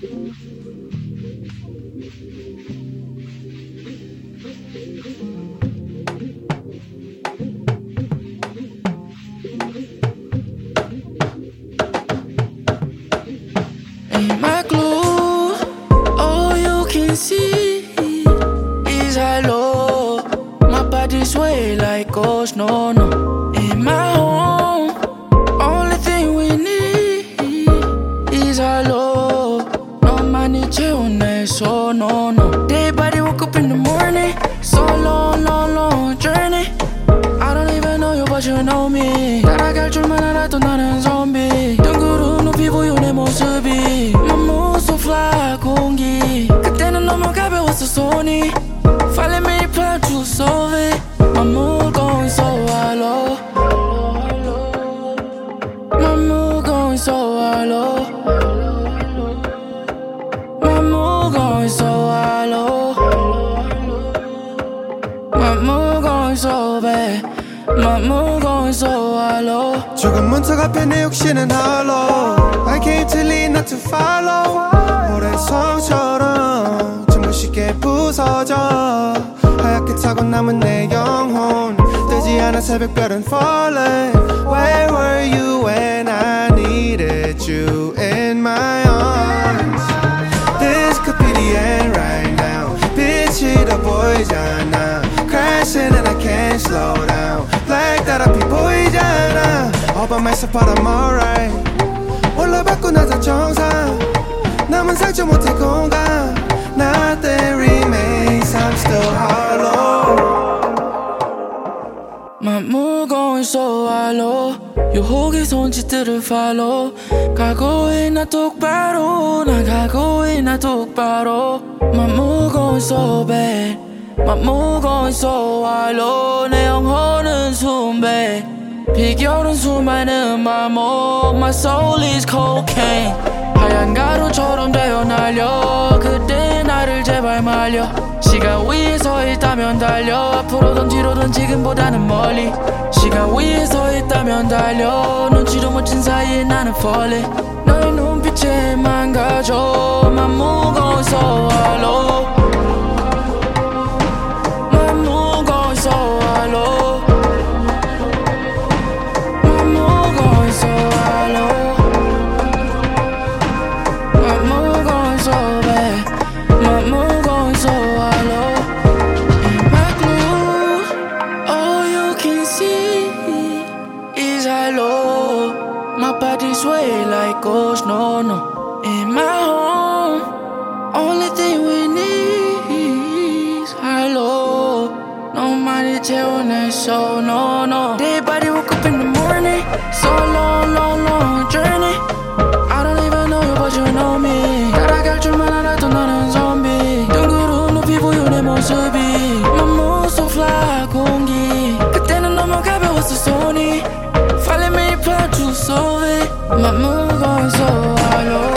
Ain't my glue, all you can see is hello. My body's way like ghost, no, no. In my home, only thing we need is hello. No money, chill, so no, no. Day body woke up in the morning, so long, long, long journey. I don't even know you, but you know me. 따라갈 줄만 알아도 나는 zombie. 둥그런 눈 피부유 내 모습이. My mood so fly 공기. 그때는 너무 가벼웠어 손이. Finally made a plan to solve it. My mood going so low. My mood going so low. My mood going so low. My mood going so bad. My mood going so low. 조금 문턱 앞에 내 욕심은 hollow. I came to lead not to follow. 오랜 성처럼 전부 쉽게 부서져. 하얗게 타고 남은 내 영혼. 뜨지 않아 새벽별은 falling. Where were you when I needed you in my arms? This could be the end right now. 빛이 더 보이잖아. Crashing and I can't slow down. Like that 앞이 보이잖아. All by myself but I'm alright. 올라받고 나서 정상. 남은 상처 못해 공간. Nothing remains. I'm still hollow. My mood going so low. 유혹의 손짓들을 follow. 가고 있나 똑바로. 난 가고 있나 똑바로. My mood going so bad. My mood going so low. 내 영혼은 순배. 비결은 수많은 마목. My soul is cocaine. 하얀 가루처럼 되어 날려. 그때 나를 제발 말려. 시간 위에 서 있다면 달려. 앞으로든 뒤로든 지금보다는 멀리. 시간 위에 서 있다면 달려. 눈치도 못 챈 사이에 나는 falling. 너의 눈빛에 망가져. My mood going so low. My mood going so low. My mood going so low. My mood going so bad. My mood going so low. In my glue, all you can see is hello. My body sway like ghost, no, no. In my home, only thing we need is hello. Nobody 채워내, so no, no. Day body woke up in the morning, so long, long, long journey. I don't even know you, but you know me. 따라갈 줄만 알아도 나는 zombie. 둥그런 눈 피부유 내 모습이. My mood so fly 공기. 그때는 너무 가벼웠어 손이. Finally made a plan to solve it. My mood going so low.